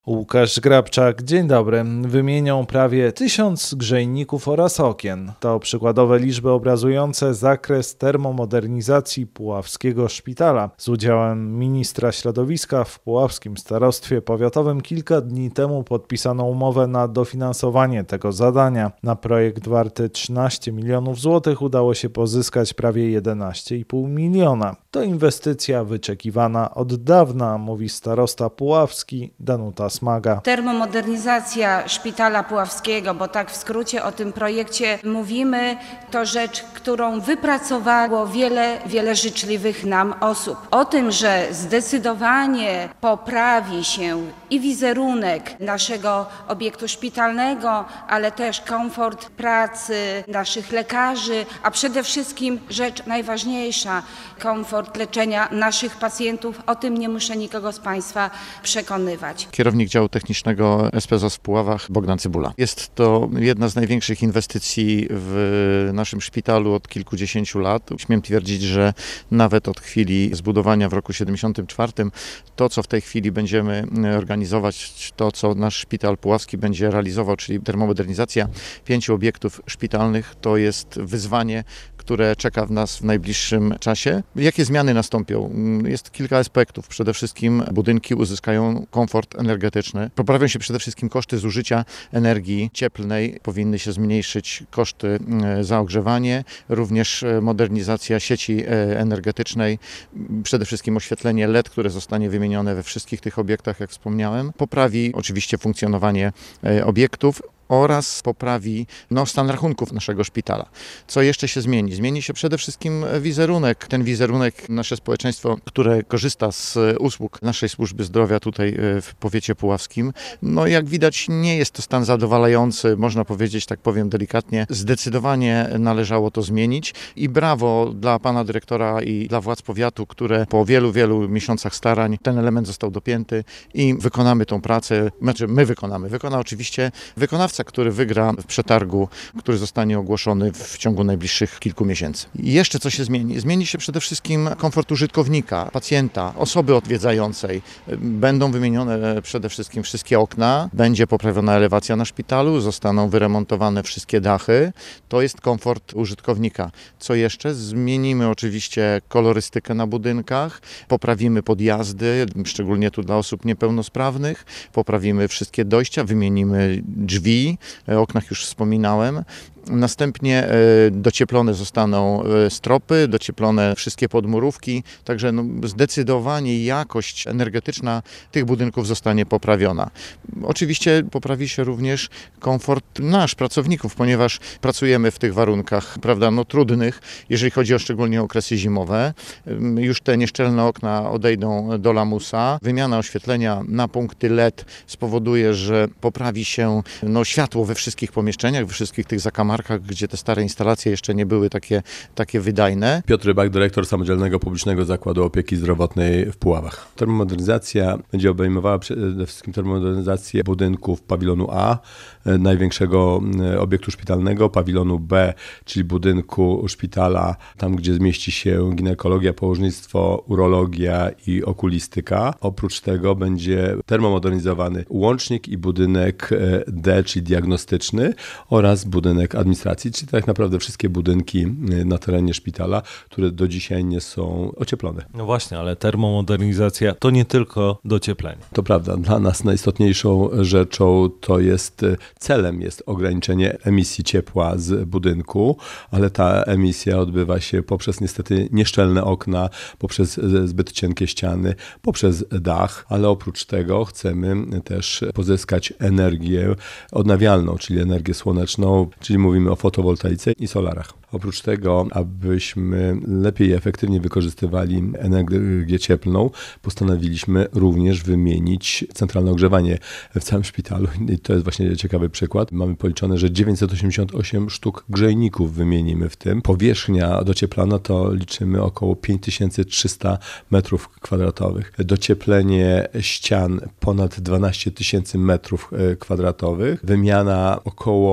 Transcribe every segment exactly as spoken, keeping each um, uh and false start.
Łukasz Grabczak, dzień dobry. Wymienią prawie tysiąc grzejników oraz okien. To przykładowe liczby obrazujące zakres termomodernizacji Puławskiego Szpitala. Z udziałem ministra środowiska w Puławskim Starostwie Powiatowym kilka dni temu podpisano umowę na dofinansowanie tego zadania. Na projekt warty trzynaście milionów złotych udało się pozyskać prawie jedenaście i pół miliona. To inwestycja wyczekiwana od dawna, mówi starosta puławski Danuta Smaga. Termomodernizacja Szpitala Puławskiego, bo tak w skrócie o tym projekcie mówimy, to rzecz, którą wypracowało wiele, wiele życzliwych nam osób. O tym, że zdecydowanie poprawi się i wizerunek naszego obiektu szpitalnego, ale też komfort pracy naszych lekarzy, a przede wszystkim rzecz najważniejsza, komfort leczenia naszych pacjentów. O tym nie muszę nikogo z Państwa przekonywać. Kierownik działu technicznego S P Z O S w Puławach Bogdan Cybula. Jest to jedna z największych inwestycji w naszym szpitalu od kilkudziesięciu lat. Śmiem twierdzić, że nawet od chwili zbudowania w roku siedemdziesiątym czwartym to, co w tej chwili będziemy organizować, to, co nasz szpital puławski będzie realizował, czyli termomodernizacja pięciu obiektów szpitalnych, to jest wyzwanie, które czeka w nas w najbliższym czasie. Jakie zmiany nastąpią? Jest kilka aspektów. Przede wszystkim budynki uzyskają komfort energetyczny. Poprawią się przede wszystkim koszty zużycia energii cieplnej. Powinny się zmniejszyć koszty za ogrzewanie. Również modernizacja sieci energetycznej. Przede wszystkim oświetlenie L E D, które zostanie wymienione we wszystkich tych obiektach, jak wspomniałem. Poprawi oczywiście funkcjonowanie obiektów oraz poprawi no, stan rachunków naszego szpitala. Co jeszcze się zmieni? Zmieni się przede wszystkim wizerunek. Ten wizerunek, nasze społeczeństwo, które korzysta z usług naszej służby zdrowia tutaj w powiecie puławskim, no jak widać nie jest to stan zadowalający, można powiedzieć, tak powiem delikatnie. Zdecydowanie należało to zmienić i brawo dla pana dyrektora i dla władz powiatu, które po wielu, wielu miesiącach starań ten element został dopięty i wykonamy tą pracę, znaczy my wykonamy. Wykona oczywiście wykonawca, który wygra w przetargu, który zostanie ogłoszony w ciągu najbliższych kilku miesięcy. I jeszcze co się zmieni? Zmieni się przede wszystkim komfort użytkownika, pacjenta, osoby odwiedzającej. Będą wymienione przede wszystkim wszystkie okna, będzie poprawiona elewacja na szpitalu, zostaną wyremontowane wszystkie dachy. To jest komfort użytkownika. Co jeszcze? Zmienimy oczywiście kolorystykę na budynkach, poprawimy podjazdy, szczególnie tu dla osób niepełnosprawnych, poprawimy wszystkie dojścia, wymienimy drzwi, o oknach już wspominałem. Następnie docieplone zostaną stropy, docieplone wszystkie podmurówki, także no zdecydowanie jakość energetyczna tych budynków zostanie poprawiona. Oczywiście poprawi się również komfort nasz, pracowników, ponieważ pracujemy w tych warunkach, prawda, no trudnych, jeżeli chodzi o szczególnie okresy zimowe. Już te nieszczelne okna odejdą do lamusa. Wymiana oświetlenia na punkty L E D spowoduje, że poprawi się no, światło we wszystkich pomieszczeniach, we wszystkich tych zakamarkach, gdzie te stare instalacje jeszcze nie były takie, takie wydajne. Piotr Rybak, dyrektor Samodzielnego Publicznego Zakładu Opieki Zdrowotnej w Puławach. Termomodernizacja będzie obejmowała przede wszystkim termomodernizację budynków pawilonu A, największego obiektu szpitalnego, pawilonu B, czyli budynku szpitala, tam gdzie zmieści się ginekologia, położnictwo, urologia i okulistyka. Oprócz tego będzie termomodernizowany łącznik i budynek D, czyli diagnostyczny, oraz budynek administracji, czyli tak naprawdę wszystkie budynki na terenie szpitala, które do dzisiaj nie są ocieplone. No właśnie, ale termomodernizacja to nie tylko docieplenie. To prawda, dla nas najistotniejszą rzeczą to jest, celem jest ograniczenie emisji ciepła z budynku, ale ta emisja odbywa się poprzez niestety nieszczelne okna, poprzez zbyt cienkie ściany, poprzez dach, ale oprócz tego chcemy też pozyskać energię odnawialną, czyli energię słoneczną, czyli mówimy o fotowoltaice i solarach. Oprócz tego, abyśmy lepiej i efektywnie wykorzystywali energię cieplną, postanowiliśmy również wymienić centralne ogrzewanie w całym szpitalu. I to jest właśnie ciekawy przykład. Mamy policzone, że dziewięćset osiemdziesiąt osiem sztuk grzejników wymienimy w tym. Powierzchnia docieplana to liczymy około pięć tysięcy trzysta metrów kwadratowych. Docieplenie ścian ponad dwanaście tysięcy metrów kwadratowych. Wymiana około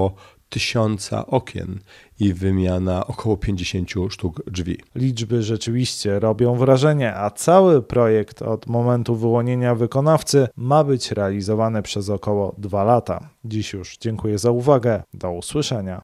tysiąca okien i wymiana około pięćdziesięciu sztuk drzwi. Liczby rzeczywiście robią wrażenie, a cały projekt od momentu wyłonienia wykonawcy ma być realizowany przez około dwa lata. Dziś już dziękuję za uwagę. Do usłyszenia.